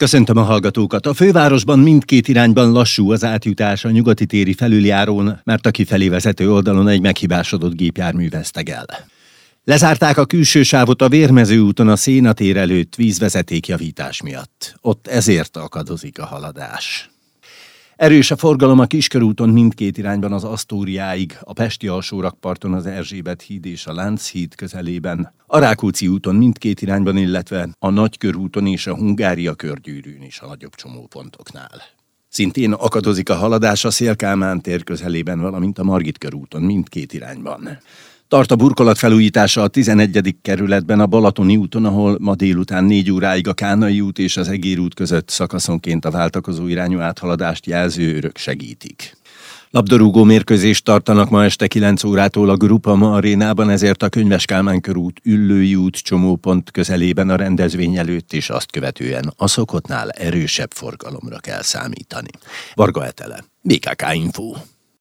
Köszöntöm a hallgatókat! A fővárosban mindkét irányban lassú az átjutás a nyugati téri felüljárón, mert a kifelé vezető oldalon egy meghibásodott gépjármű vesztegel. Lezárták a külső sávot a Vérmező úton a Széna tér előtt vízvezetékjavítás miatt. Ott ezért akadozik a haladás. Erős a forgalom a Kiskörúton mindkét irányban az Asztóriáig, a Pesti alsórakparton az Erzsébet híd és a Lánchíd közelében, a Rákóczi úton mindkét irányban, illetve a Nagykörúton és a Hungária körgyűrűn is a nagyobb csomópontoknál. Szintén akadozik a haladás a Széll-Kálmán tér közelében, valamint a Margit körúton mindkét irányban. Tart a burkolat felújítása a 11. kerületben a Balatoni úton, ahol ma délután 4 óráig a Kánai út és az Egér út között szakaszonként a váltakozó irányú áthaladást jelző őrök segítik. Labdarúgó mérkőzést tartanak ma este 9 órától a Groupama arénában, ezért a Könyves Kálmán körút, Üllői út csomópont közelében a rendezvény előtt és azt követően a szokottnál erősebb forgalomra kell számítani. Varga Etele, BKK Info.